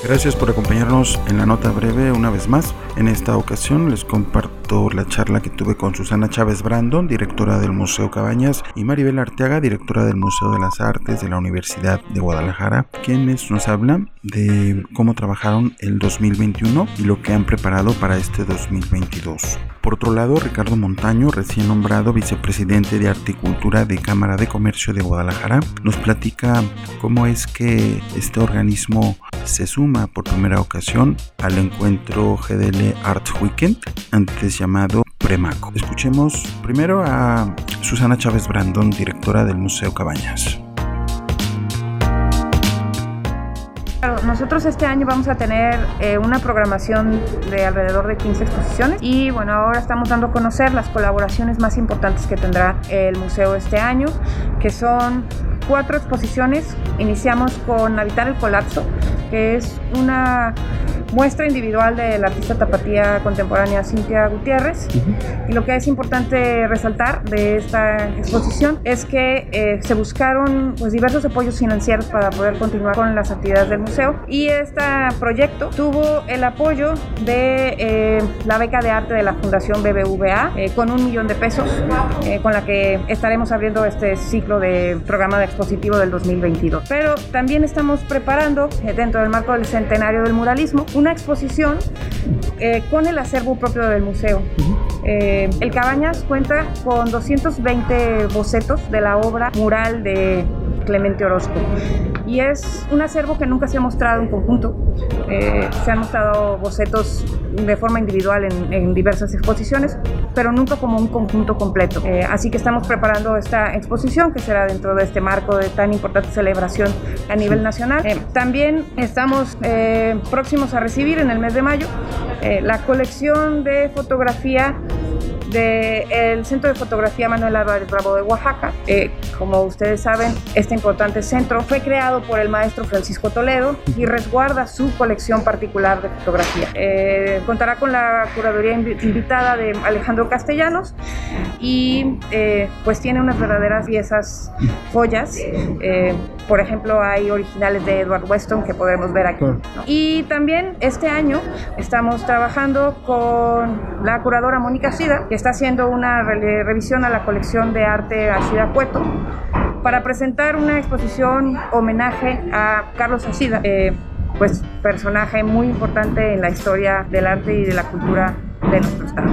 Gracias por acompañarnos en la nota breve una vez más. En esta ocasión les comparto la charla que tuve con Susana Chávez Brandon, directora del Museo Cabañas, y Maribel Arteaga, directora del Museo de las Artes de la Universidad de Guadalajara, quienes nos hablan de cómo trabajaron el 2021 y lo que han preparado para este 2022. Por otro lado, Ricardo Montaño, recién nombrado vicepresidente de Arte y Cultura de Cámara de Comercio de Guadalajara, nos platica cómo es que este organismo se suma por primera ocasión al encuentro GDL Art Weekend, antes llamado Premaco. Escuchemos primero a Susana Chávez Brandon, directora del Museo Cabañas. Nosotros este año vamos a tener una programación de alrededor de 15 exposiciones y bueno, ahora estamos dando a conocer las colaboraciones más importantes que tendrá el museo este año, que son 4 exposiciones. Iniciamos con Habitar el Colapso, que es una muestra individual de la artista tapatía contemporánea Cintia Gutiérrez. Y lo que es importante resaltar de esta exposición es que se buscaron diversos apoyos financieros para poder continuar con las actividades del museo, y este proyecto tuvo el apoyo de la beca de arte de la Fundación BBVA con $1 millón, con la que estaremos abriendo este ciclo de programa de expositivo del 2022. Pero también estamos preparando, dentro del marco del centenario del muralismo, una exposición con el acervo propio del museo. El Cabañas cuenta con 220 bocetos de la obra mural de Clemente Orozco, y es un acervo que nunca se ha mostrado en conjunto. Se han mostrado bocetos de forma individual en diversas exposiciones, pero nunca como un conjunto completo. Así que estamos preparando esta exposición, que será dentro de este marco de tan importante celebración a nivel nacional. También estamos próximos a recibir en el mes de mayo la colección de fotografía del Centro de Fotografía Manuel Álvarez Bravo de Oaxaca. Como ustedes saben, este importante centro fue creado por el maestro Francisco Toledo y resguarda su colección particular de fotografía. Contará con la curaduría invitada de Alejandro Castellanos y pues tiene unas verdaderas piezas joyas. Por ejemplo, hay originales de Edward Weston que podremos ver aquí, ¿no? Y también este año estamos trabajando con la curadora Mónica Sida, que está haciendo una revisión a la colección de arte Ashida Cueto para presentar una exposición homenaje a Carlos Ashida, pues personaje muy importante en la historia del arte y de la cultura de nuestro estado.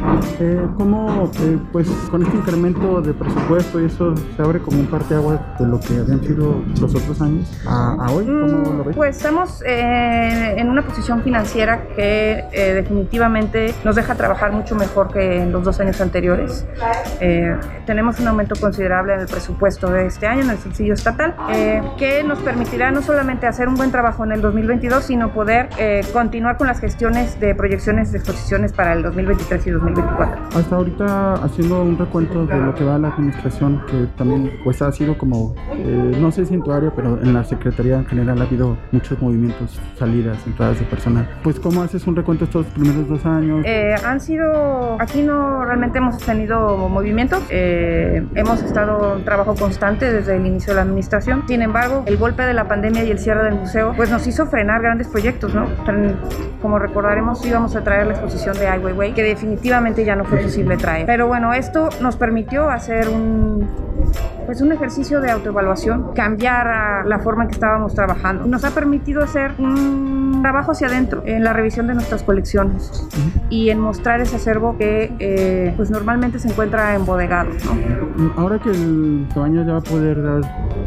¿Cómo, pues con este incremento de presupuesto y eso se abre como un parteaguas de lo que habían sido los otros años a hoy? ¿Cómo lo ves? Pues estamos en una posición financiera que definitivamente nos deja trabajar mucho mejor que en los 2 años anteriores. Tenemos un aumento considerable en el presupuesto de este año, en el subsidio estatal, que nos permitirá no solamente hacer un buen trabajo en el 2022, sino poder continuar con las gestiones de proyecciones de exposiciones para el 2023 y 2024. Hasta ahorita, haciendo un recuento de lo que va a la administración, que también pues ha sido como, no sé si en tu área, pero en la Secretaría en general ha habido muchos movimientos, salidas, entradas de personal. Pues ¿cómo haces un recuento estos primeros 2 años? Han sido, aquí no realmente hemos tenido movimientos, hemos estado en trabajo constante desde el inicio de la administración. Sin embargo, el golpe de la pandemia y el cierre del museo pues nos hizo frenar grandes proyectos, ¿no? Como recordaremos, íbamos a traer la exposición de Ai Weiwei, que definitivamente ya no fue posible traer. Pero bueno, esto nos permitió hacer un ejercicio de autoevaluación, cambiar la forma en que estábamos trabajando. Nos ha permitido hacer un trabajo hacia adentro en la revisión de nuestras colecciones y en mostrar ese acervo que pues normalmente se encuentra embodegado, ¿no? Ahora que el Cabañas ya va a poder dar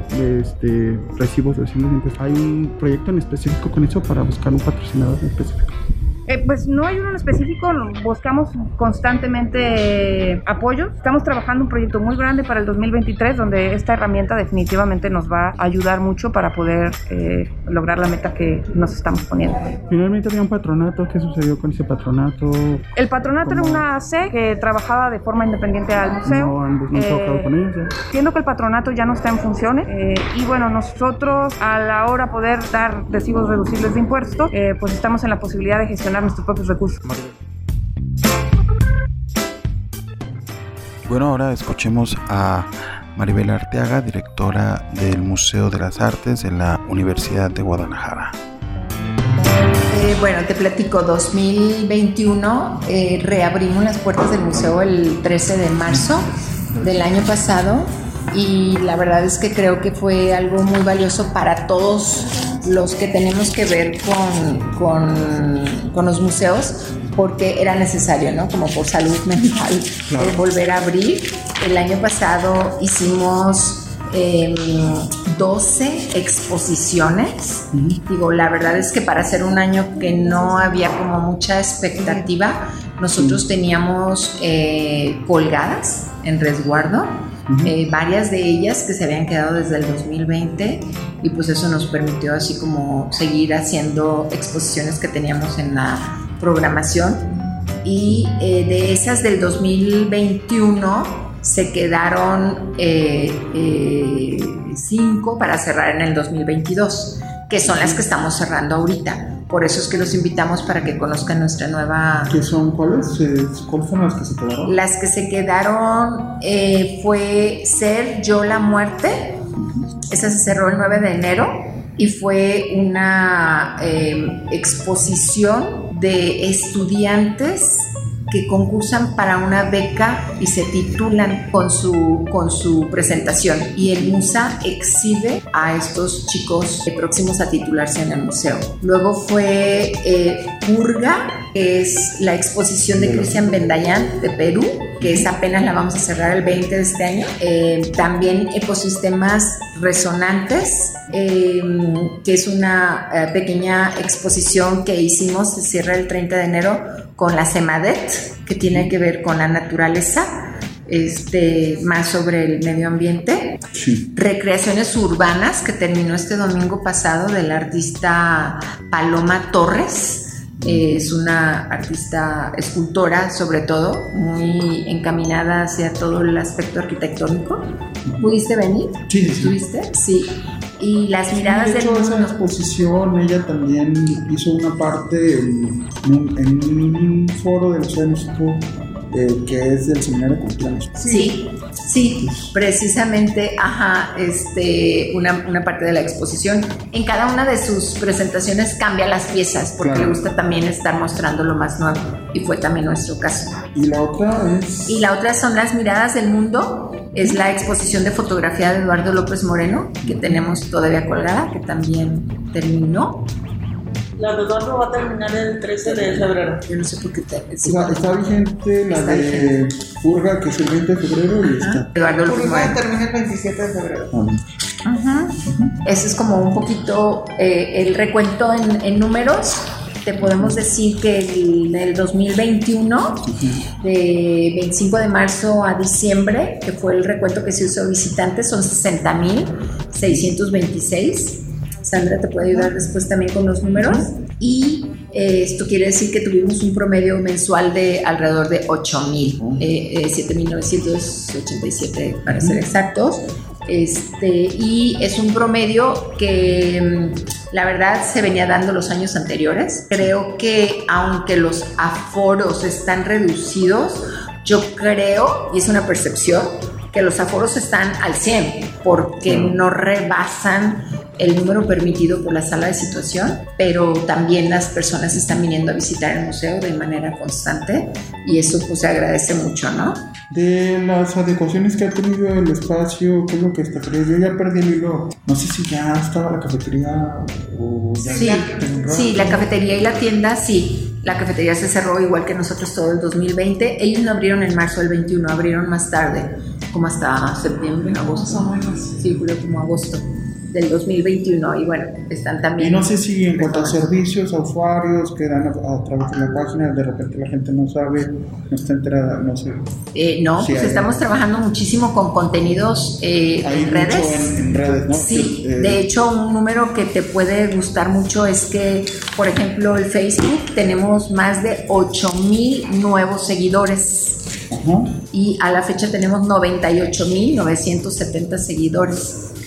recibos de ¿hay un proyecto en específico con eso para buscar un patrocinador en específico? Pues no hay uno en específico, buscamos constantemente apoyos. Estamos trabajando un proyecto muy grande para el 2023, donde esta herramienta definitivamente nos va a ayudar mucho para poder lograr la meta que nos estamos poniendo. Finalmente había un patronato. ¿Qué sucedió con ese patronato? El patronato era una AC que trabajaba de forma independiente al museo. No trabajado con ellos, ¿eh? Siendo que el patronato ya no está en funciones, y bueno, nosotros a la hora de poder dar recibos reducibles de impuestos, pues estamos en la posibilidad de gestionar nuestros propios recursos. Bueno, ahora escuchemos a Maribel Arteaga, directora del Museo de las Artes de la Universidad de Guadalajara. Bueno, te platico, 2021 reabrimos las puertas del museo el 13 de marzo del año pasado y la verdad es que creo que fue algo muy valioso para todos los que tenemos que ver con los museos, porque era necesario, ¿no? Como por salud mental, claro. Volver a abrir. El año pasado hicimos 12 exposiciones. Digo, la verdad es que para hacer un año que no había como mucha expectativa, nosotros teníamos colgadas en resguardo, varias de ellas que se habían quedado desde el 2020 y pues eso nos permitió así como seguir haciendo exposiciones que teníamos en la programación y de esas del 2021 se quedaron 5 para cerrar en el 2022, que son las que estamos cerrando ahorita. Por eso es que los invitamos para que conozcan nuestra nueva... ¿Qué son? ¿Cuáles son las que se quedaron? Las que se quedaron fue Ser Yo la Muerte. Esa se cerró el 9 de enero y fue una exposición de estudiantes que concursan para una beca y se titulan con su presentación, y el MUSA exhibe a estos chicos próximos a titularse en el museo. Luego fue Purga, que es la exposición de Cristian Bendayán de Perú, que es apenas la vamos a cerrar el 20 de este año. También Ecosistemas Resonantes, que es una pequeña exposición que hicimos, se cierra el 30 de enero con la CEMADET, que tiene que ver con la naturaleza, más sobre el medio ambiente. Sí. Recreaciones urbanas, que terminó este domingo pasado, del artista Paloma Torres. Es una artista escultora, sobre todo, muy encaminada hacia todo el aspecto arquitectónico. ¿Pudiste venir? Sí. ¿Estuviste? Sí. Y las miradas del mundo. Esa exposición, ella también hizo una parte en un foro del Museo de México que es del Seminario Cumpliano. Sí, precisamente, una parte de la exposición. En cada una de sus presentaciones cambia las piezas porque claro, le gusta también estar mostrando lo más nuevo, y fue también nuestro caso. ¿Y la otra es? Y la otra son Las Miradas del Mundo. Es la exposición de fotografía de Eduardo López Moreno, que tenemos todavía colgada, que también terminó. La de Eduardo va a terminar el 13 de febrero. Yo no sé por qué está vigente la de Purga, que es el 20 de febrero, y está. Eduardo López Moreno termina el 27 de febrero. Ese es como un poquito el recuento en números. Te podemos decir que en el 2021, de 25 de marzo a diciembre, que fue el recuento que se usó visitantes, son 60,626. Sandra te puede ayudar después también con los números. Y esto quiere decir que tuvimos un promedio mensual de alrededor de 8,000, 7,987 para ser exactos. Y es un promedio que la verdad se venía dando los años anteriores. Creo que aunque los aforos están reducidos, yo creo, y es una percepción, que los aforos están al 100 porque no rebasan el número permitido por la sala de situación, pero también las personas están viniendo a visitar el museo de manera constante y eso pues se agradece mucho, ¿no? De las adecuaciones que ha tenido el espacio, ¿qué es lo que está creando? Yo ya perdí el hilo, no sé si ya estaba la cafetería o ya... Sí, la cafetería y la tienda, sí. La cafetería se cerró igual que nosotros todo el 2020. Ellos no abrieron en marzo del 21, abrieron más tarde, como hasta septiembre, agosto. Sí, julio, como agosto del 2021, y bueno, están también... Y no sé si en cuanto a servicios a usuarios que dan a través de la página, de repente la gente no sabe, no está enterada, no sé. No, pues estamos trabajando muchísimo con contenidos en redes. En redes, ¿no? Sí, de hecho un número que te puede gustar mucho es que, por ejemplo, el Facebook, tenemos más de 8,000 nuevos seguidores. Y a la fecha tenemos 98,970 seguidores.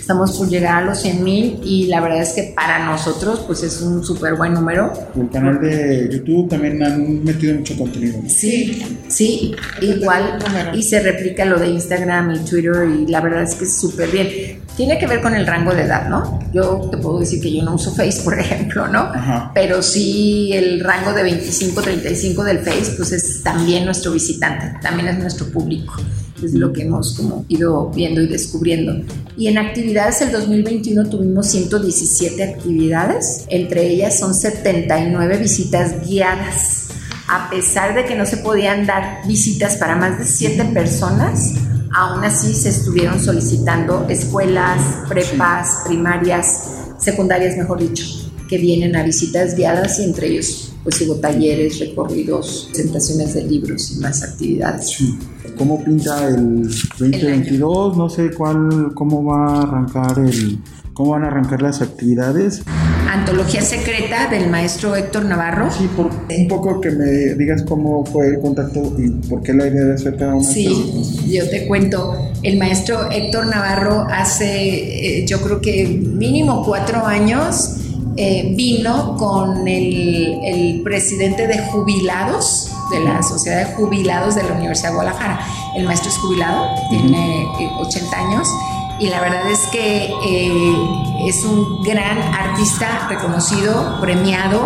Estamos por llegar a los 100,000 y la verdad es que para nosotros pues es un súper buen número. El canal de YouTube también han metido mucho contenido, ¿no? Sí, igual, y se replica lo de Instagram y Twitter y la verdad es que es súper bien. Tiene que ver con el rango de edad, ¿no? Yo te puedo decir que yo no uso Face, por ejemplo, ¿no? Ajá. Pero sí el rango de 25-35 del Face, pues es también nuestro visitante, también es nuestro público. Es lo que hemos como ido viendo y descubriendo. Y en actividades, el 2021 tuvimos 117 actividades, entre ellas son 79 visitas guiadas. A pesar de que no se podían dar visitas para más de 7 personas, aún así se estuvieron solicitando escuelas, prepas, primarias, secundarias, mejor dicho, que vienen a visitas guiadas y entre ellos pues hubo talleres, recorridos, presentaciones de libros y más actividades. Sí. ¿Cómo pinta el 2022? No sé cómo va a arrancar cómo van a arrancar las actividades. Antología secreta del maestro Héctor Navarro. Sí, un poco que me digas cómo fue el contacto y por qué la idea de hacer cada una. Sí, yo te cuento. El maestro Héctor Navarro hace, yo creo que mínimo 4 años, vino con el presidente de jubilados de la Sociedad de Jubilados de la Universidad de Guadalajara. El maestro es jubilado, tiene 80 años y la verdad es que es un gran artista reconocido, premiado.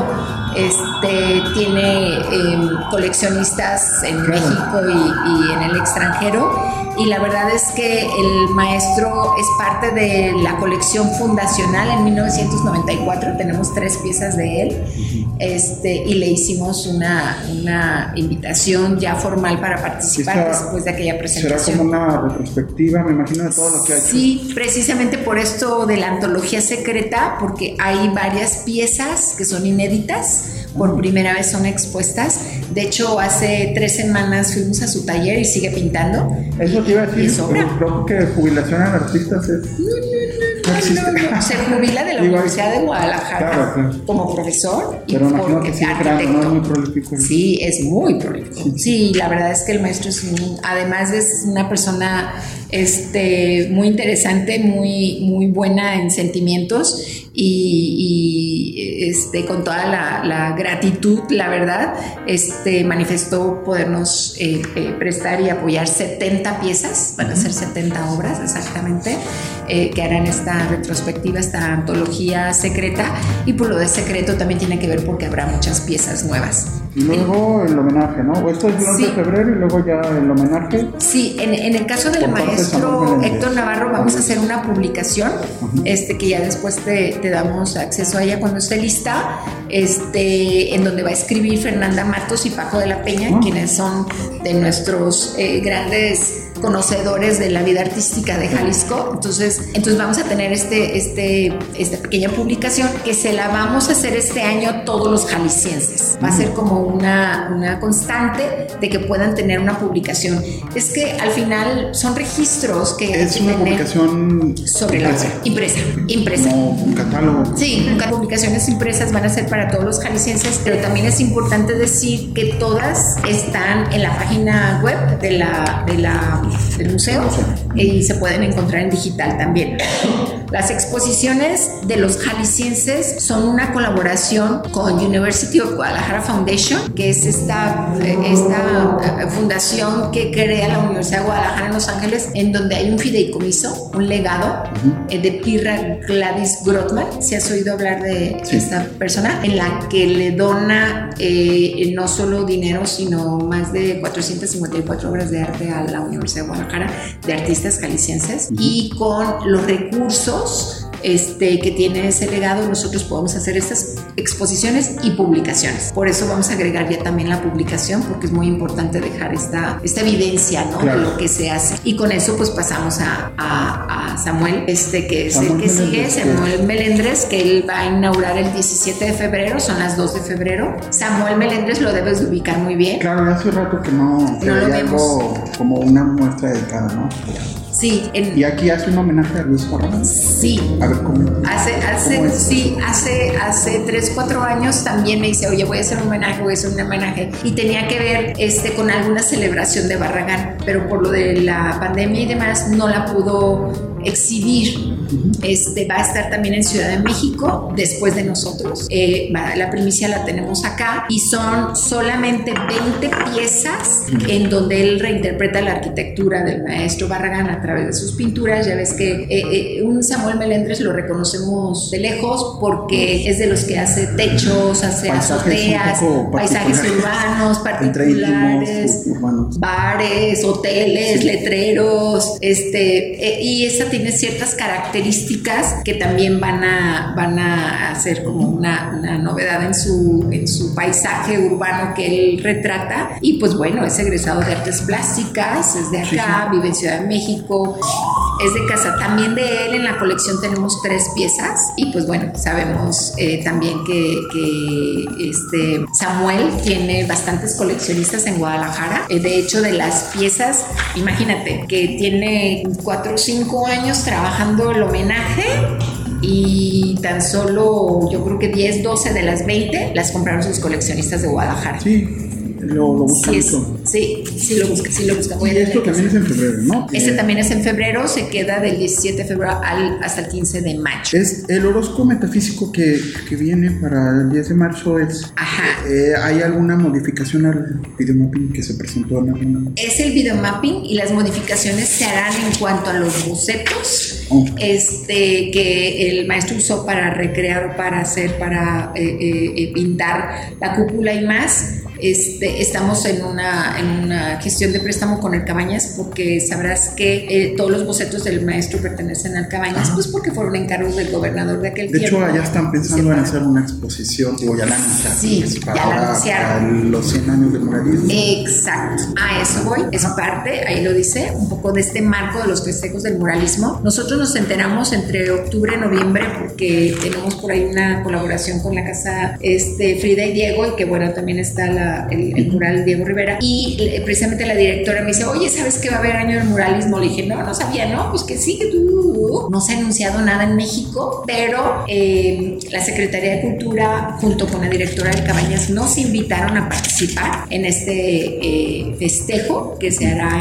Tiene coleccionistas en México y en el extranjero. Y la verdad es que el maestro es parte de la colección fundacional. En 1994 tenemos 3 piezas de él, y le hicimos una invitación ya formal para participar después de aquella presentación. ¿Será como una retrospectiva, me imagino, de todo lo que ha hecho? Sí, precisamente por esto de la antología secreta, porque hay varias piezas que son inéditas, por primera vez son expuestas. De hecho, hace 3 semanas fuimos a su taller y sigue pintando. Eso te iba a decir, creo que jubilación a artistas es... No. Se jubila de la Universidad de Guadalajara, claro. Como profesor. Pero imagino que sigue creando, ¿no? Es muy prolífico. Sí, es muy prolífico. Sí, la verdad es que el maestro además es una persona muy interesante, muy buena en sentimientos y con toda la gratitud, la verdad, manifestó podernos prestar y apoyar 70 piezas, van a ser 70 obras exactamente, que harán esta retrospectiva, esta antología secreta, y por lo de secreto también tiene que ver porque habrá muchas piezas nuevas. Y luego el homenaje, ¿no? Esto es durante febrero y luego ya el homenaje. Sí, en el caso del maestro Héctor Navarro vamos a hacer una publicación, que ya después te damos acceso a ella cuando esté lista, en donde va a escribir Fernanda Matos y Paco de la Peña, quienes son de nuestros grandes conocedores de la vida artística de Jalisco. Entonces vamos a tener esta pequeña publicación que se la vamos a hacer este año todos los jaliscienses. Va a ser como una constante de que puedan tener una publicación. Es que al final son registros que es una publicación sobre impresa. Como un catálogo. Sí, publicaciones impresas van a ser para todos los jaliscienses, pero también es importante decir que todas están en la página web del museo y se pueden encontrar en digital también. Las exposiciones de los jaliscienses son una colaboración con University of Guadalajara Foundation, que es esta fundación que crea la Universidad de Guadalajara en Los Ángeles, en donde hay un fideicomiso, un legado de Pirra Gladys Grotman. ¿Si has oído hablar de esta persona? En la que le dona no solo dinero, sino más de 454 obras de arte a la Universidad de Guadalajara de artistas jaliscienses, y con los recursos que tiene ese legado nosotros podemos hacer estas exposiciones y publicaciones. Por eso vamos a agregar ya también la publicación, porque es muy importante dejar esta evidencia, ¿no? Claro. De lo que se hace. Y con eso pues pasamos a Samuel, que es el que sigue, Samuel Melendres, que él va a inaugurar el 17 de febrero, son las 2 de febrero. Samuel Melendres lo debes de ubicar muy bien. Claro, hace rato que no lo vemos. Como una muestra dedicada, ¿no? Sí. ¿Y aquí hace un homenaje a Luis Corral? Sí. A ver, ¿cómo? Hace 3-4 años también me dice, oye, voy a hacer un homenaje. Y tenía que ver con alguna celebración de Barragán, pero por lo de la pandemia y demás no la pudo exhibir. Va a estar también en Ciudad de México después de nosotros. La primicia la tenemos acá y son solamente 20 piezas en donde él reinterpreta la arquitectura del maestro Barragán a través de sus pinturas. Ya ves que un Samuel Melendres lo reconocemos de lejos porque es de los que hace techos, hace azoteas, paisajes urbanos particulares, bares, hoteles, letreros, y esa tiene ciertas características que también van a hacer como una novedad en su paisaje urbano que él retrata. Y pues bueno, es egresado de artes plásticas, es de acá, vive en Ciudad de México, es de casa. También de él en la colección tenemos 3 piezas y pues bueno, sabemos también que Samuel tiene bastantes coleccionistas en Guadalajara. De hecho, de las piezas, imagínate que tiene 4 o 5 años trabajando el homenaje y tan solo yo creo que 10, 12 de las 20 las compraron sus coleccionistas de Guadalajara. Sí, lo buscan. Sí, lo buscan. Y esto también es en febrero, ¿no? Este también es en febrero, se queda del 17 de febrero hasta el 15 de mayo. Es el horóscopo metafísico que viene para el 10 de marzo. ¿Hay alguna modificación al videomapping que se presentó en alguna? Es el videomapping y las modificaciones se harán en cuanto a los bocetos que el maestro usó para recrear o para hacer, para pintar la cúpula y más. Estamos en una gestión de préstamo con el Cabañas porque sabrás que todos los bocetos del maestro pertenecen al Cabañas, pues porque fueron encargos del gobernador de aquel tiempo. De hecho, allá están pensando en hacer una exposición, ya la anunciaron. Sí, ya la anunciaron. Para los 100 años del muralismo. Exacto, a eso voy, es parte, ahí lo dice, un poco de este marco de los festejos del muralismo. Nosotros nos enteramos entre octubre y noviembre porque tenemos por ahí una colaboración con la casa Frida y Diego, y que bueno, también está el mural Diego Rivera, y precisamente la directora me dice, oye, ¿sabes que va a haber año del muralismo? Le dije, no sabía, ¿no? Pues que sí, que tú. No se ha anunciado nada en México, pero la Secretaría de Cultura junto con la directora del Cabañas nos invitaron a participar en este festejo que se hará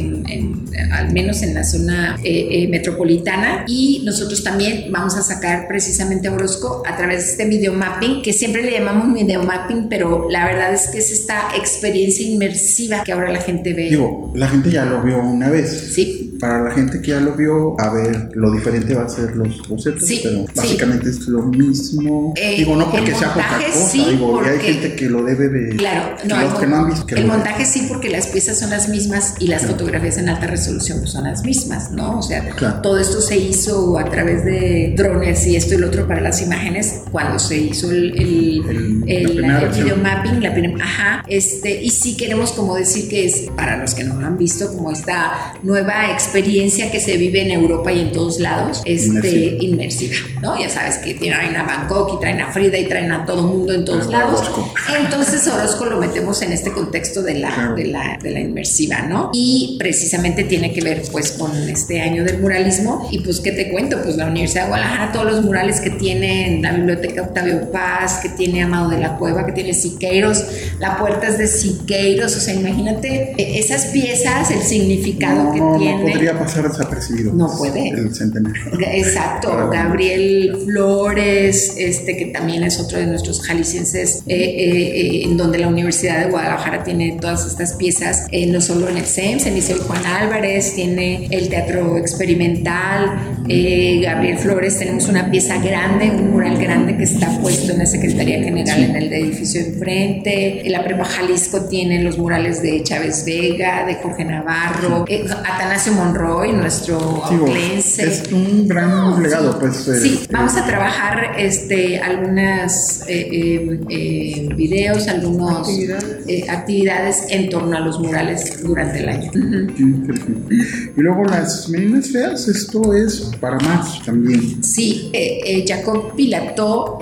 al menos en la zona metropolitana, y nosotros también vamos a sacar precisamente a Orozco a través de este videomapping, que siempre le llamamos videomapping, pero la verdad es que es esta experiencia inmersiva que ahora la gente ve. Digo, la gente ya lo vio una vez. Sí. Para la gente que ya lo vio, a ver, lo diferente va a ser los bocetos, pero básicamente es lo mismo. No porque sea poca cosa, y hay gente que lo debe de... Claro, que no han visto. El montaje sí, porque las piezas son las mismas y las fotografías en alta resolución pues son las mismas, ¿no? O sea, todo esto se hizo a través de drones y esto y lo otro para las imágenes cuando se hizo el videomapping, y sí queremos como decir que es, para los que no lo han visto, como esta nueva experiencia que se vive en Europa y en todos lados, inmersiva, ¿no? Ya sabes que traen a Bangkok y traen a Frida y traen a todo mundo en todos lados. Entonces Orozco lo metemos en este contexto de la inmersiva, ¿no? Y precisamente tiene que ver pues con este año del muralismo. Y pues, ¿qué te cuento? Pues la Universidad de Guadalajara, todos los murales que tiene la Biblioteca Octavio Paz, que tiene Amado de la Cueva, que tiene Siqueiros, la puerta es de Siqueiros, o sea, imagínate esas piezas, el significado que tiene. No podría pasar desapercibido. No puede. El centenario. Exacto. Gabriel Flores, que también es otro de nuestros jaliscienses, en donde la Universidad de Guadalajara tiene todas estas piezas, no solo en el CEMS, en Liceo Juan Álvarez, tiene el Teatro Experimental, Gabriel Flores, tenemos una pieza grande, un mural grande que está puesto en la Secretaría General en el edificio enfrente. La Prepa Jalisco tiene los murales de Chávez Vega, de Jorge Navarro, Atanasio Monroy, nuestro auclense. Es un gran legado, pues. Sí, vamos a trabajar algunas videos, algunas actividades en torno a los murales durante el año. Y luego las meninas feas, esto es para más también. Sí, Jacob Pilató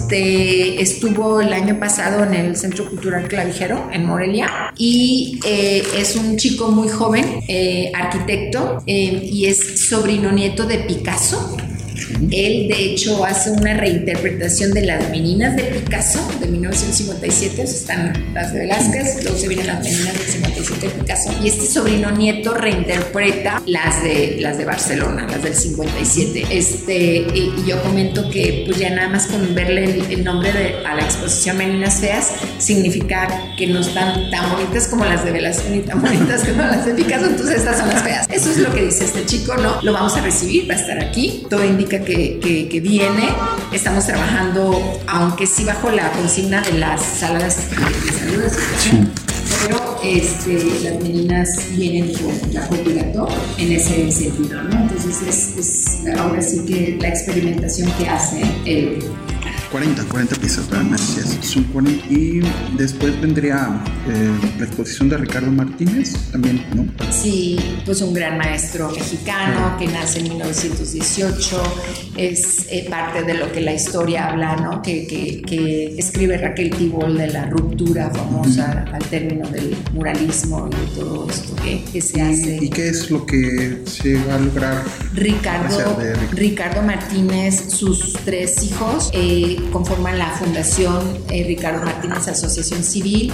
estuvo el año pasado en el Centro Cultural Clavijero en Morelia, y es un chico muy joven, arquitecto, y es sobrino nieto de Picasso. Él, de hecho, hace una reinterpretación de Las Meninas de Picasso de 1957, están las de Velázquez, luego se vienen Las Meninas del 57 de Picasso, y este sobrino nieto reinterpreta las de Barcelona, las del 57. Y yo comento que pues ya nada más con verle el nombre a la exposición Meninas Feas significa que no están tan bonitas como las de Velázquez ni tan bonitas como las de Picasso, entonces estas son las feas. Eso es lo que dice este chico, ¿no? Lo vamos a recibir, va a estar aquí, todo indica que viene. Estamos trabajando, aunque sí bajo la consigna de las salas de salud, pero las meninas vienen con la copilato en ese sentido, ¿no? Entonces es ahora sí que la experimentación que hace él. 40 piezas, ¿verdad? Me decías. Son 40. Y después vendría la exposición de Ricardo Martínez, también, ¿no? Sí, pues un gran maestro mexicano que nace en 1918, es parte de lo que la historia habla, ¿no? Que escribe Raquel Tibol de la ruptura famosa al término del muralismo y de todo esto que se hace. ¿Y qué es lo que se va a lograr? Ricardo Martínez, sus 3 hijos, conforman la Fundación Ricardo Martínez Asociación Civil,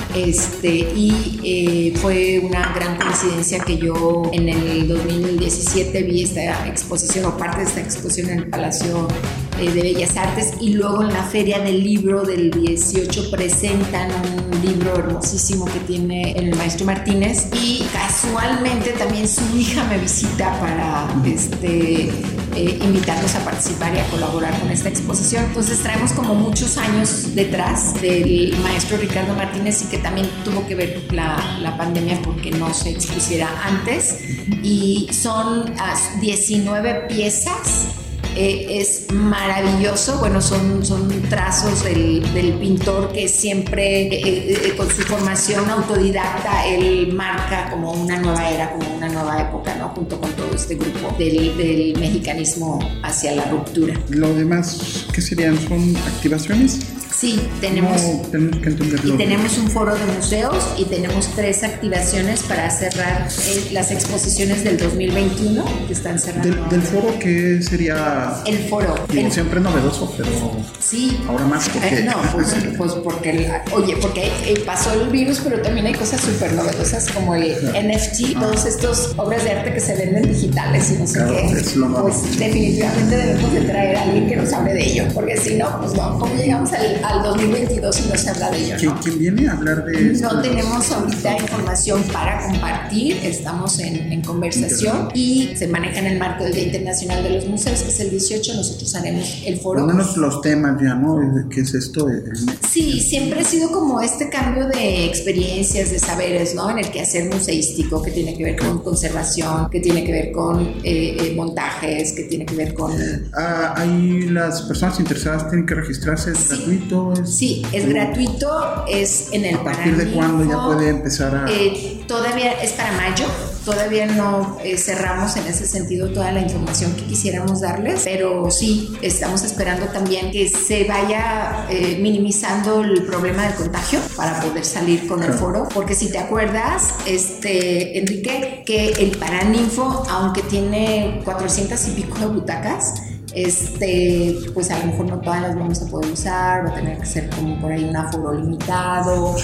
y fue una gran coincidencia que yo en el 2017 vi esta exposición o parte de esta exposición en el Palacio de Bellas Artes, y luego en la Feria del Libro del 18 presentan un libro hermosísimo que tiene el maestro Martínez, y casualmente también su hija me visita para invitarnos a participar y a colaborar con esta exposición. Entonces traemos como muchos años detrás del maestro Ricardo Martínez, y que también tuvo que ver la pandemia porque no se expusiera antes, y son 19 piezas. Es maravilloso, bueno, son trazos del pintor que siempre con su formación autodidacta él marca como una nueva era, como una nueva época, ¿no? Junto con todo este grupo del mexicanismo hacia la ruptura. Lo demás, ¿qué serían? ¿Son activaciones? Sí, tenemos que entenderlo. Y tenemos un foro de museos y tenemos 3 activaciones para cerrar las exposiciones del 2021 que están cerrando. ¿Del foro qué sería? El foro. Siempre novedoso, pero sí. Ahora más porque... no, pues porque pasó el virus, pero también hay cosas súper novedosas como el NFT, todas estas obras de arte que se venden digitales y no sé qué. Pues definitivamente debemos de traer a alguien que nos hable de ello, porque si no, pues no, ¿cómo llegamos al 2022 y no se habla de ello, ¿no? ¿Quién viene a hablar de esto? No tenemos ahorita información para compartir, estamos en conversación y se maneja en el marco del Día Internacional de los Museos, que es el 18, nosotros haremos el foro. Por lo menos los temas ya, ¿no? ¿Qué es esto? Sí, siempre ha sido como este cambio de experiencias, de saberes, ¿no? En el quehacer museístico, que tiene que ver con conservación, que tiene que ver con montajes, que tiene que ver con... Ahí las personas interesadas tienen que registrarse, ¿es gratuito? Sí, es gratuito, es en el Paraninfo. ¿A partir de cuándo ya puede empezar a...? Todavía es para mayo, todavía no cerramos en ese sentido toda la información que quisiéramos darles, pero sí, estamos esperando también que se vaya minimizando el problema del contagio para poder salir con el foro, porque si te acuerdas, Enrique, que el Paraninfo, aunque tiene 400 y pico de butacas, pues a lo mejor no todas las vamos a poder usar, va a tener que ser como por ahí un aforo limitado.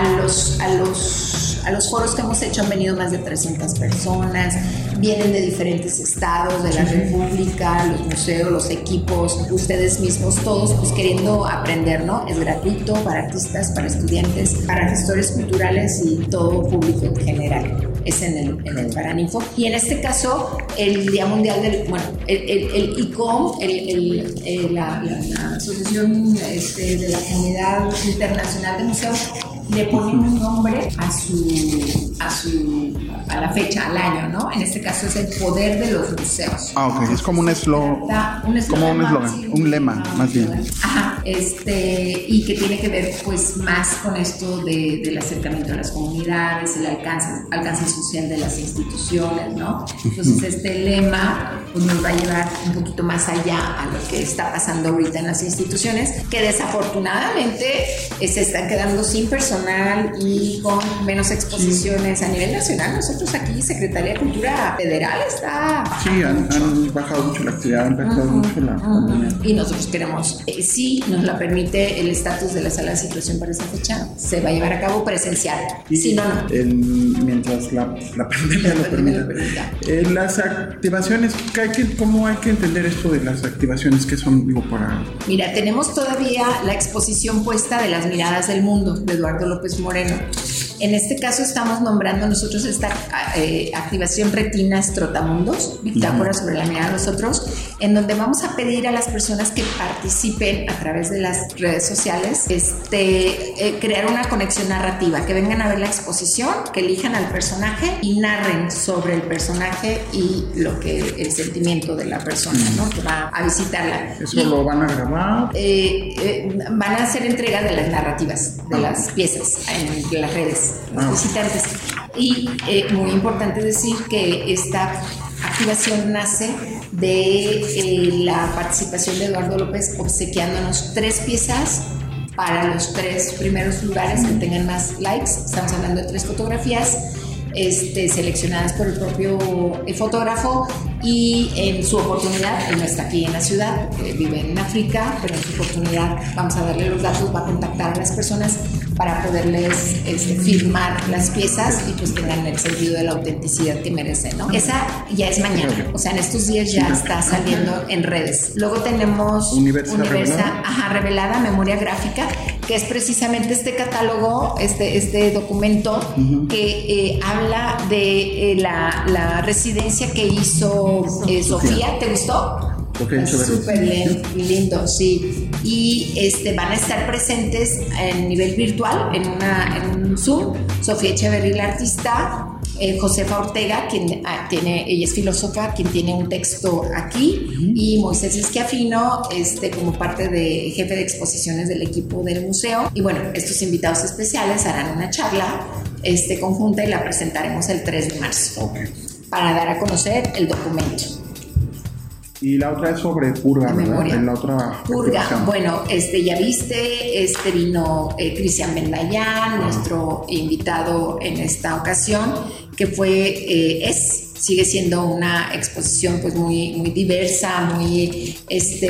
A los foros que hemos hecho han venido más de 300 personas, vienen de diferentes estados de la República, los museos, los equipos, ustedes mismos, todos pues queriendo aprender, ¿no? Es gratuito para artistas, para estudiantes, para gestores culturales y todo público en general. Es en el Paraninfo. Y en este caso, el Día Mundial el ICOM, la Asociación de la Comunidad Internacional de Museos, le ponen un nombre a la fecha, al año, ¿no? En este caso es el poder de los museos. Ok, es como un eslogan, un lema, más bien. Ajá, y que tiene que ver pues más con esto del acercamiento a las comunidades, el alcance social de las instituciones, ¿no? Entonces este lema pues nos va a llevar un poquito más allá a lo que está pasando ahorita en las instituciones, que desafortunadamente se están quedando sin personal personal y con menos exposiciones a nivel nacional. Nosotros aquí, Secretaría de Cultura Federal, está... Sí, han bajado mucho la actividad, han bajado mucho la pandemia. Y nosotros queremos, si nos la permite el estatus de la sala de situación para esa fecha, se va a llevar a cabo presencial. Si no, no. Mientras la pandemia lo permita. Las activaciones, ¿cómo hay que entender esto de las activaciones que son, digo, para...? Mira, tenemos todavía la exposición puesta de las miradas del mundo, de Eduardo López Moreno. En este caso estamos nombrando nosotros esta activación Retinas Trotamundos, bitácora sobre la mirada de los otros, en donde vamos a pedir a las personas que participen a través de las redes sociales, crear una conexión narrativa, que vengan a ver la exposición, que elijan al personaje y narren sobre el personaje y el sentimiento de la persona, ¿no?, que va a visitarla. ¿Eso lo van a grabar? Van a hacer entrega de las narrativas, de las piezas en las redes. Los visitantes. Y muy importante decir que esta activación nace de la participación de Eduardo López obsequiándonos 3 piezas para los 3 primeros lugares que tengan más likes. Estamos hablando de 3 fotografías seleccionadas por el propio fotógrafo, y en su oportunidad, él no está aquí en la ciudad, vive en África, pero en su oportunidad vamos a darle los datos, va a contactar a las personas para poderles firmar las piezas y pues tengan el sentido de la autenticidad que merecen, ¿no? Esa ya es mañana, o sea, en estos días ya está saliendo en redes. Luego tenemos Universa Revelada, Memoria Gráfica, que es precisamente este catálogo, este documento que habla de la residencia que hizo Sofía. ¿Te gustó? Súper lindo, sí. Y van a estar presentes en nivel virtual, en un Zoom, Sofía Echeverry, la artista, Josefa Ortega, ella es filósofa, quien tiene un texto aquí, y Moisés Esquiafino, como parte de jefe de exposiciones del equipo del museo. Y bueno, estos invitados especiales harán una charla conjunta y la presentaremos el 3 de marzo para dar a conocer el documento. Y la otra es sobre Purga, ¿verdad? La otra Purga, bueno, ya viste, vino Cristian Bendayán, nuestro invitado en esta ocasión, que sigue siendo una exposición pues muy diversa, muy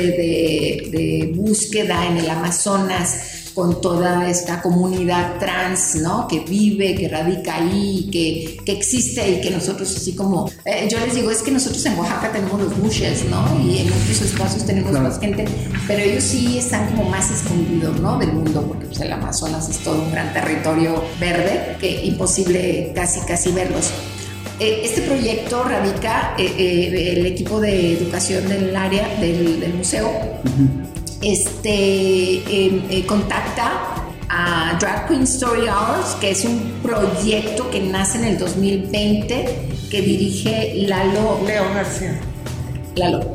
de búsqueda en el Amazonas, con toda esta comunidad trans, ¿no?, que vive, que radica ahí, que existe, y que nosotros así como, yo les digo, es que nosotros en Oaxaca tenemos los bushes, ¿no?, y en otros espacios tenemos más gente, pero ellos sí están como más escondidos, ¿no?, del mundo, porque pues el Amazonas es todo un gran territorio verde, que imposible casi verlos. Este proyecto radica el equipo de educación del área del museo. Contacta a Drag Queen Story Hours, que es un proyecto que nace en el 2020, que dirige Leo García. Lalo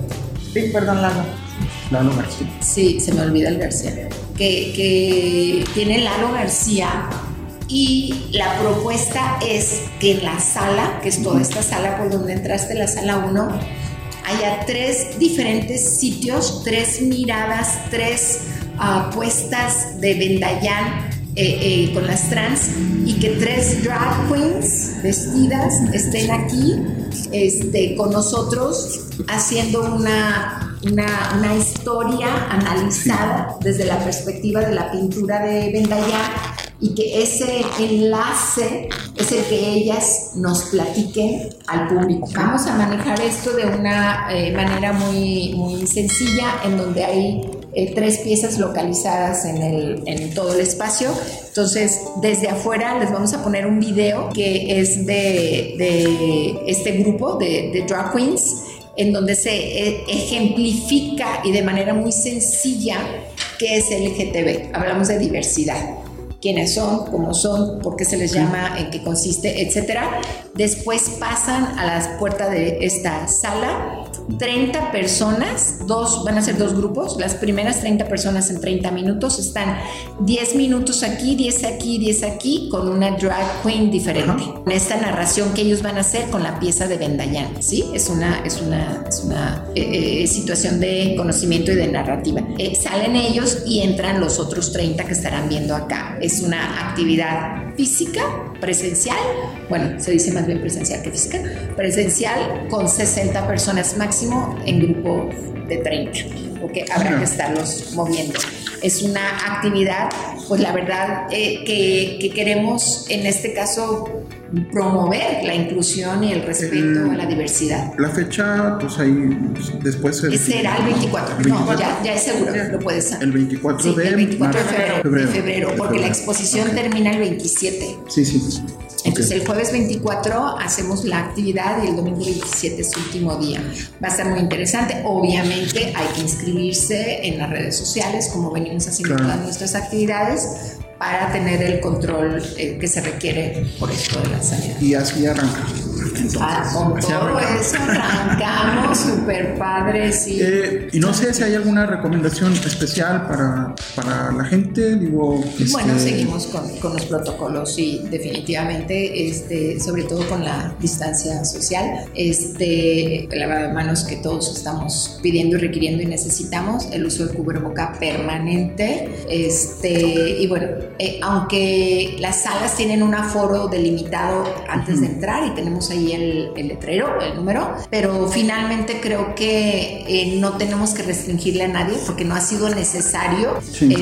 García. Sí, se me olvida el García. Que tiene Lalo García, y la propuesta es que en la sala, que es toda esta sala por donde entraste, la sala 1, haya 3 diferentes sitios, 3 miradas, 3 puestas de Bendayán con las trans, y que 3 drag queens vestidas estén aquí con nosotros haciendo una historia analizada desde la perspectiva de la pintura de Bendayán, y que ese enlace es el que ellas nos platiquen al público. Vamos a manejar esto de una manera muy sencilla, en donde hay 3 piezas localizadas en todo el espacio. Entonces, desde afuera les vamos a poner un video que es de este grupo de drag queens, en donde se ejemplifica y de manera muy sencilla qué es LGTB. Hablamos de diversidad, quiénes son, cómo son, por qué se les llama, en qué consiste, etcétera. Después pasan a la puerta de esta sala 30 personas, van a ser 2 grupos. Las primeras 30 personas en 30 minutos están 10 minutos aquí, 10 aquí, 10 aquí, con una drag queen diferente. Esta narración que ellos van a hacer con la pieza de Bendayán, ¿sí? Es una es una situación de conocimiento y de narrativa. Salen ellos y entran los otros 30 que estarán viendo acá. Es una actividad física, presencial, bueno, se dice más bien presencial que física, presencial con 60 personas máximo en grupo de 30, porque habrá que estarlos moviendo. Es una actividad, pues la verdad, que queremos en este caso promover la inclusión y el respeto a la diversidad. La fecha, pues ahí después será el 24. No, ya es seguro, lo puedes saber. El 24 sí, de el 24 febrero. De febrero, porque la exposición termina el 27. Sí. Entonces el jueves 24 hacemos la actividad y el domingo 27 es su último día. Va a estar muy interesante. Obviamente hay que inscribirse en las redes sociales, como venimos haciendo todas nuestras actividades, para tener el control que se requiere por esto de la sanidad. Y así arranca. Con todo eso arrancamos súper padre, sí. Y no sé si hay alguna recomendación especial para la gente, digo... Bueno, seguimos con los protocolos, sí, definitivamente, sobre todo con la distancia social, el lavado de manos que todos estamos pidiendo y requiriendo y necesitamos, el uso del cubreboca permanente, y bueno, aunque las salas tienen un aforo delimitado antes de entrar y tenemos ahí el letrero, el número, pero finalmente creo que no tenemos que restringirle a nadie porque no ha sido necesario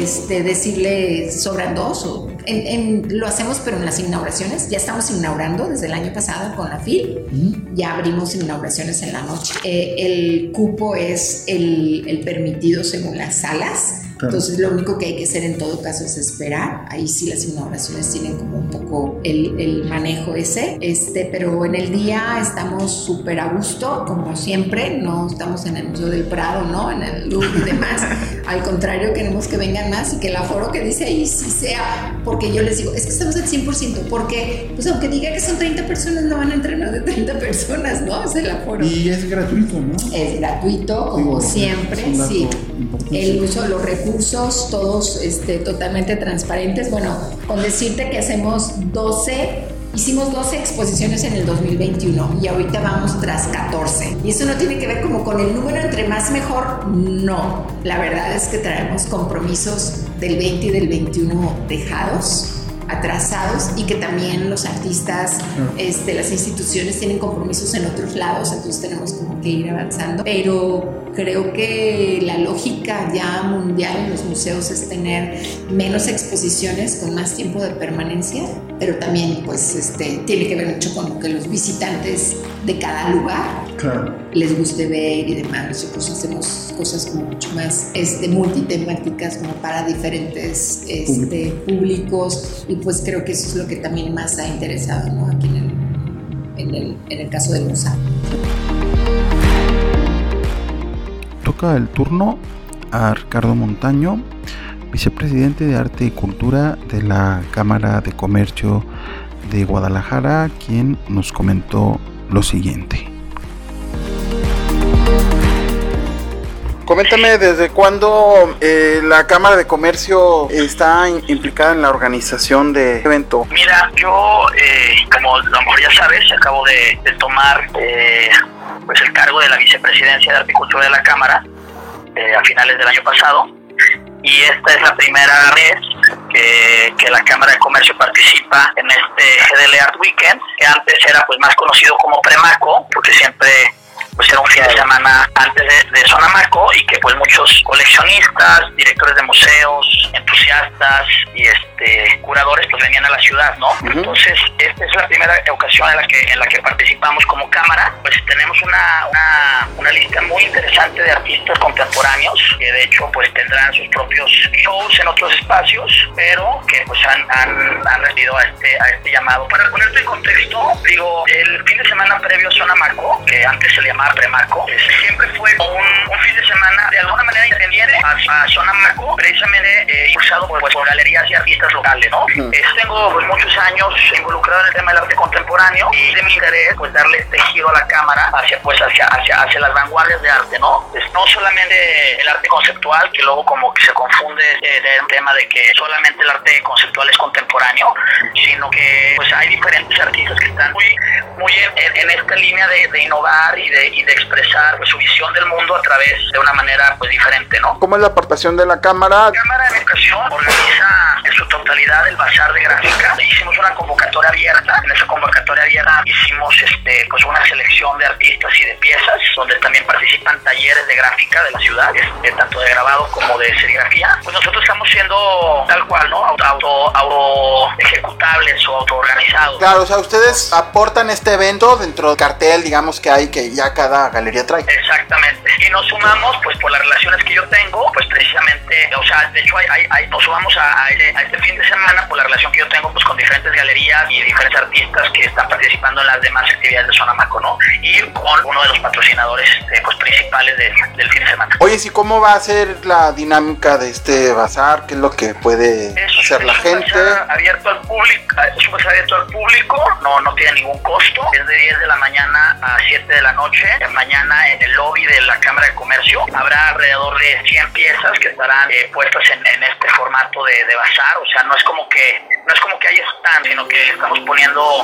decirle sobran dos. Lo hacemos, pero en las inauguraciones ya estamos inaugurando desde el año pasado con la FIL, ya abrimos inauguraciones en la noche. El cupo es el permitido según las salas. Entonces lo único que hay que hacer en todo caso es esperar. Ahí sí las inauguraciones tienen como un poco el manejo ese, pero en el día estamos súper a gusto, como siempre. No estamos en el Museo del Prado, ¿no? En el Louvre y demás. Al contrario, queremos que vengan más y que el aforo que dice ahí sí sea, porque yo les digo, es que estamos al 100%, porque pues aunque diga que son 30 personas, no van a entrar más de 30 personas, ¿no? Es el aforo. Y es gratuito, ¿no? Es gratuito, como siempre, sí. El uso de los recursos, todos totalmente transparentes. Bueno, con decirte que hicimos 12 exposiciones en el 2021 y ahorita vamos tras 14. Y eso no tiene que ver como con el número entre más mejor, no. La verdad es que traemos compromisos del 20 y del 21 dejados, atrasados, y que también los artistas, las instituciones tienen compromisos en otros lados, entonces tenemos como que ir avanzando, pero creo que la lógica ya mundial en los museos es tener menos exposiciones con más tiempo de permanencia, pero también pues tiene que ver mucho con lo que los visitantes de cada lugar les guste ver y demás. Nosotros hacemos cosas como mucho más multitemáticas, como para diferentes públicos, y pues creo que eso es lo que también más ha interesado, ¿no? Aquí en el caso del museo. Toca el turno a Ricardo Montaño, vicepresidente de Arte y Cultura de la Cámara de Comercio de Guadalajara, quien nos comentó lo siguiente. Coméntame, ¿desde cuándo la Cámara de Comercio está implicada en la organización de evento? Mira, yo, como a lo mejor ya sabes, acabo de tomar pues el cargo de la vicepresidencia de Arte y Cultura de la Cámara a finales del año pasado, y esta es la primera vez que la Cámara de Comercio participa en este GDL Art Weekend, que antes era pues más conocido como Premaco, porque siempre pues era un fin de semana antes de Sonamaco, y que pues muchos coleccionistas, directores de museos, entusiastas y curadores pues venían a la ciudad, ¿no? Entonces esta es la primera ocasión en la que participamos como cámara. Pues tenemos una lista muy interesante de artistas contemporáneos que de hecho pues tendrán sus propios shows en otros espacios, pero que pues han respondido a este llamado. Para ponerte en contexto, digo, el fin de semana previo a Sonamaco, que antes se le llamaba Premaco, siempre fue un fin de semana de alguna manera independiente a la zona Marco, precisamente impulsado por galerías y artistas locales, ¿no? Tengo pues muchos años involucrado en el tema del arte contemporáneo y de mi interés pues darle este giro a la cámara hacia las vanguardias de arte, ¿no? No solamente el arte conceptual, que luego como que se confunde del tema de que solamente el arte conceptual es contemporáneo, sino que pues hay diferentes artistas que están muy en esta línea de innovar y de expresar pues, su visión del mundo a través de una manera pues diferente, ¿no? ¿Cómo es la aportación de la cámara? La cámara en ocasión organiza en su totalidad el bazar de gráfica. Hicimos una convocatoria abierta. En esa convocatoria abierta hicimos pues una selección de artistas y de piezas, donde también participan talleres de gráfica de la ciudad, tanto de grabado como de serigrafía. Pues nosotros estamos siendo tal cual, ¿no? Auto ejecutables o autoorganizados. Claro, o sea, ustedes aportan este evento dentro del cartel, digamos, que hay, que ya cada galería trae. Exactamente. Y nos sumamos, pues por las relaciones que yo tengo, pues precisamente, o sea, de hecho nos sumamos a este fin de semana por la relación que yo tengo pues con diferentes galerías y diferentes artistas que están participando en las demás actividades de Zona Maco, ¿no? Y con uno de los patrocinadores pues principales del fin de semana. Oye, ¿y cómo va a ser la dinámica de este bazar? ¿Qué es lo que puede hacer la gente? Es un bazar abierto al público, no tiene ningún costo, es de 10 de la mañana a 7 de la noche. Mañana en el lobby de la Cámara de Comercio habrá alrededor de 100 piezas que estarán puestas en este formato de bazar. O sea, no es como que hay stand, sino que estamos poniendo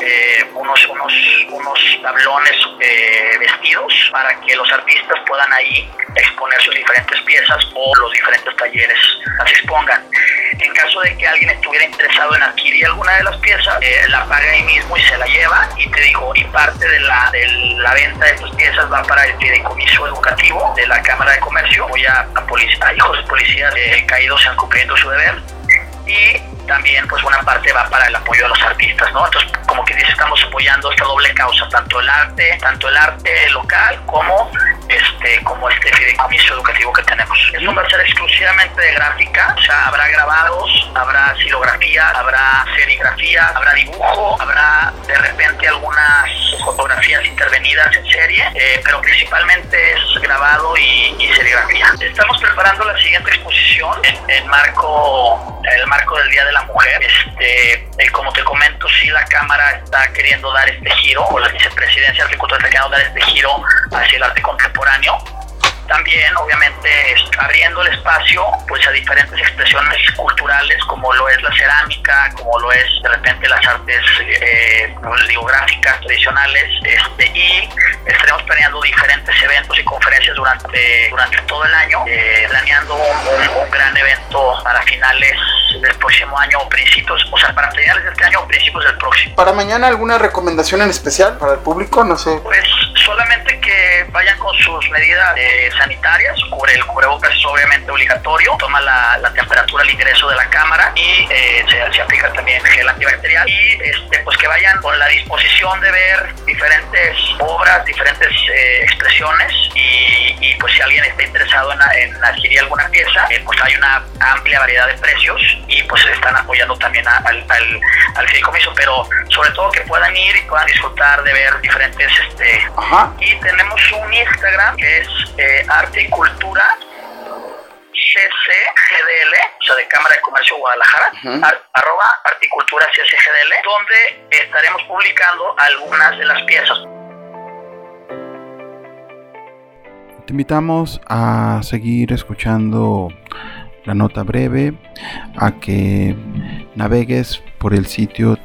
unos tablones vestidos para que los artistas puedan ahí exponer sus diferentes piezas o los diferentes talleres las expongan. En caso de que alguien estuviera interesado en adquirir alguna de las piezas, la paga ahí mismo y se la lleva, y te digo, y parte de la venta de estas piezas va para el fideicomiso educativo de la Cámara de Comercio. Voy a hijos de policías caídos en cumpliendo su deber, y también pues una parte va para el apoyo a los artistas, ¿no? Entonces, como que dice, estamos apoyando esta doble causa, tanto el arte local como este fideicomiso educativo que tenemos. Esto va a ser exclusivamente de gráfica, o sea, habrá grabados, habrá silografía, habrá serigrafía, habrá dibujo, habrá de repente algunas fotografías intervenidas en serie, pero principalmente es grabado y serigrafía. Estamos preparando la siguiente exposición en el marco del Día de la Mujer. Como te comento, sí, la Cámara está queriendo dar este giro, o la Vicepresidencia de Agricultura está queriendo dar este giro hacia el arte contemporáneo. También, obviamente, abriendo el espacio pues a diferentes expresiones culturales, como lo es la cerámica, como lo es de repente las artes gráficas tradicionales, y estaremos planeando diferentes eventos y conferencias durante todo el año, planeando un gran evento para finales del próximo año o principios, o sea, para finales de este año o principios del próximo. ¿Para mañana alguna recomendación en especial para el público? No sé. Pues solamente que vayan con sus medidas sanitarias. El cubrebocas es obviamente obligatorio, toma la temperatura al ingreso de la cámara y se aplica también gel antibacterial, y pues que vayan con la disposición de ver diferentes obras, diferentes expresiones, y pues si alguien está interesado en adquirir alguna pieza, pues hay una amplia variedad de precios, y pues están apoyando también al fideicomiso, pero sobre todo que puedan ir y puedan disfrutar de ver diferentes y tenemos un Instagram que es Arte y Cultura CCGDL, o sea, de Cámara de Comercio Guadalajara, @Articultura CCGDL, donde estaremos publicando algunas de las piezas. Te invitamos a seguir escuchando la nota breve, a que navegues por el sitio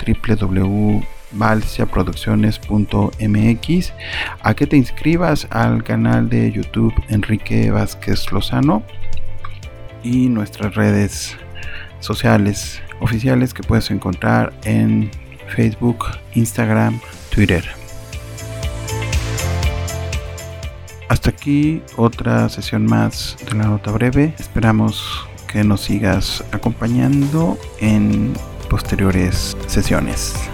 www.balsiaproducciones.mx, a que te inscribas al canal de YouTube Enrique Vázquez Lozano y nuestras redes sociales oficiales que puedes encontrar en Facebook, Instagram, Twitter. Hasta aquí otra sesión más de la nota breve. Esperamos que nos sigas acompañando en posteriores sesiones.